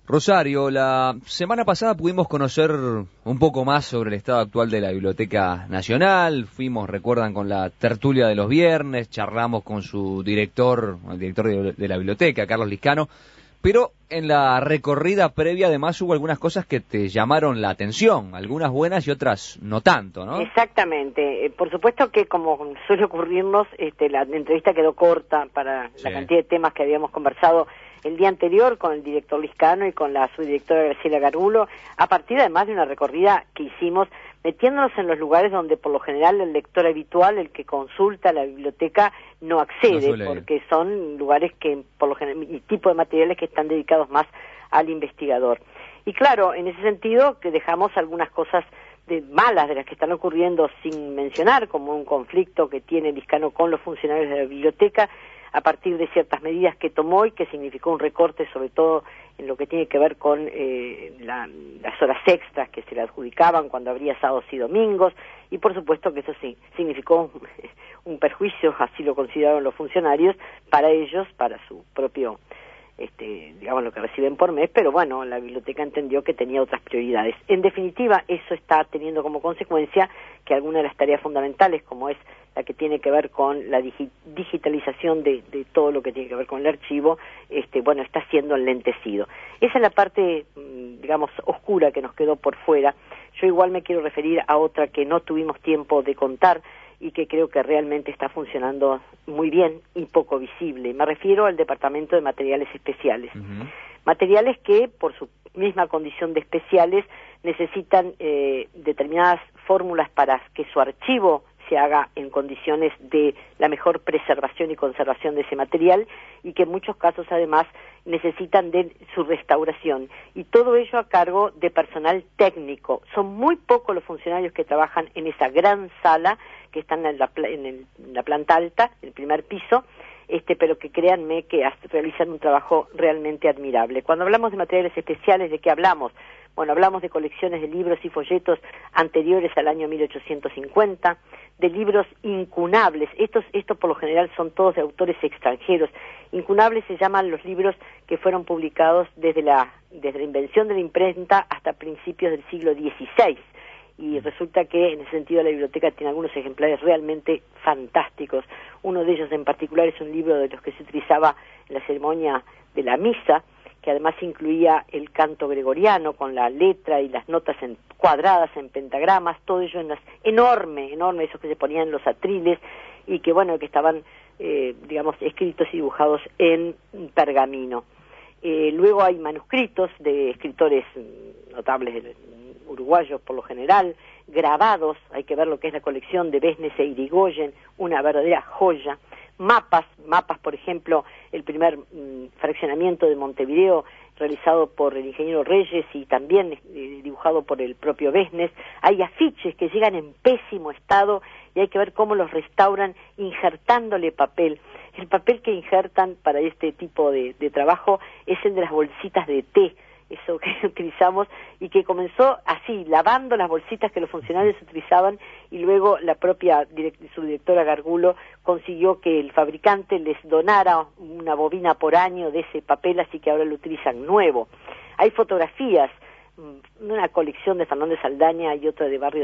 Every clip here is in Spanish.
Rosario, la semana pasada pudimos conocer un poco más sobre el estado actual de la Biblioteca Nacional. Fuimos, recuerdan, con la tertulia de los viernes, charlamos con su director, el director de la biblioteca, Carlos Liscano, pero en la recorrida previa además hubo algunas cosas que te llamaron la atención, algunas buenas y otras no tanto, ¿no? Exactamente. Por supuesto que, como suele ocurrirnos, la entrevista quedó corta para la cantidad de temas que habíamos conversado el día anterior con el director Liscano y con la subdirectora Graciela Gargulo, a partir además de una recorrida que hicimos metiéndonos en los lugares donde por lo general el lector habitual, el que consulta la biblioteca, no accede, porque son lugares que por lo general, y tipo de materiales que están dedicados más al investigador. Y claro, en ese sentido que dejamos algunas cosas malas de las que están ocurriendo sin mencionar, como un conflicto que tiene Liscano con los funcionarios de la biblioteca, a partir de ciertas medidas que tomó y que significó un recorte, sobre todo en lo que tiene que ver con las horas extras que se le adjudicaban cuando habría sábados y domingos, y por supuesto que eso sí significó un perjuicio, así lo consideraron los funcionarios, para ellos, para su propio, digamos, lo que reciben por mes, pero bueno, la biblioteca entendió que tenía otras prioridades. En definitiva, eso está teniendo como consecuencia que alguna de las tareas fundamentales, como es la que tiene que ver con la digitalización de todo lo que tiene que ver con el archivo, bueno, está siendo enlentecido. Esa es la parte, digamos, oscura que nos quedó por fuera. Yo igual me quiero referir a otra que no tuvimos tiempo de contar y que creo que realmente está funcionando muy bien y poco visible. Me refiero al Departamento de Materiales Especiales. Materiales que, por su misma condición de especiales, necesitan determinadas fórmulas para que su archivo se haga en condiciones de la mejor preservación y conservación de ese material, y que en muchos casos además necesitan de su restauración, y todo ello a cargo de personal técnico. Son muy pocos los funcionarios que trabajan en esa gran sala que están en la planta alta, el primer piso, pero que créanme que realizan un trabajo realmente admirable. Cuando hablamos de materiales especiales, ¿de qué hablamos? Bueno, hablamos de colecciones de libros y folletos anteriores al año 1850, de libros incunables. Estos por lo general son todos de autores extranjeros. Incunables se llaman los libros que fueron publicados desde la invención de la imprenta hasta principios del siglo XVI. Y resulta que en ese sentido la biblioteca tiene algunos ejemplares realmente fantásticos. Uno de ellos en particular es un libro de los que se utilizaba en la ceremonia de la misa, que además incluía el canto gregoriano con la letra y las notas cuadradas en pentagramas, todo ello enorme, esos que se ponían en los atriles y que bueno, que estaban digamos escritos y dibujados en pergamino. Luego hay manuscritos de escritores notables uruguayos por lo general, grabados, hay que ver lo que es la colección de Besnes e Irigoyen, una verdadera joya. Mapas, por ejemplo, el primer fraccionamiento de Montevideo realizado por el ingeniero Reyes y también dibujado por el propio Besnes. Hay afiches que llegan en pésimo estado y hay que ver cómo los restauran injertándole papel. El papel que injertan para este tipo de trabajo es el de las bolsitas de té, eso que utilizamos, y que comenzó así, lavando las bolsitas que los funcionarios utilizaban, y luego la propia subdirectora Gargulo consiguió que el fabricante les donara una bobina por año de ese papel, así que ahora lo utilizan nuevo. Hay fotografías, una colección de Fernández Saldaña y otra de barrios,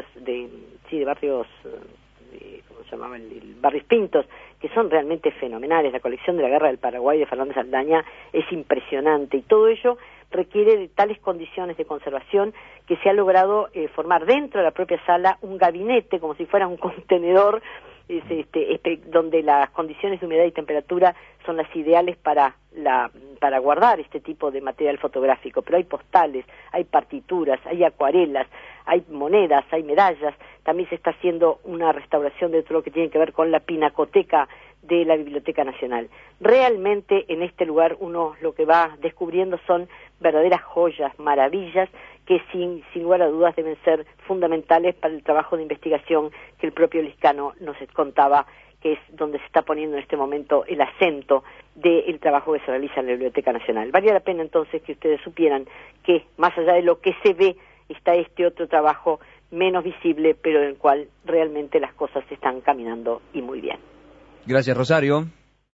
¿cómo se llamaban? Barrios Pintos, que son realmente fenomenales. La colección de la Guerra del Paraguay de Fernández Saldaña es impresionante, y todo ello requiere de tales condiciones de conservación que se ha logrado formar dentro de la propia sala un gabinete, como si fuera un contenedor, donde las condiciones de humedad y temperatura son las ideales para guardar este tipo de material fotográfico. Pero hay postales, hay partituras, hay acuarelas, hay monedas, hay medallas. También se está haciendo una restauración de todo lo que tiene que ver con la pinacoteca de la Biblioteca Nacional. Realmente en este lugar uno lo que va descubriendo son verdaderas joyas, maravillas, que sin lugar a dudas deben ser fundamentales para el trabajo de investigación que el propio Liscano nos contaba, que es donde se está poniendo en este momento el acento del trabajo que se realiza en la Biblioteca Nacional. Valía la pena entonces que ustedes supieran que más allá de lo que se ve está este otro trabajo menos visible, pero en el cual realmente las cosas están caminando y muy bien. Gracias, Rosario.